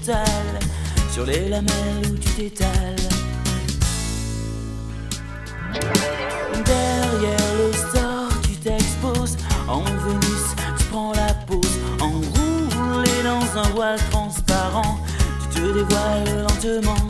totale sur les lamelles où tu t'étales. Derrière le store, tu t'exposes. En Vénus, tu prends la pose. Enroulé dans un voile transparent, tu te dévoiles lentement.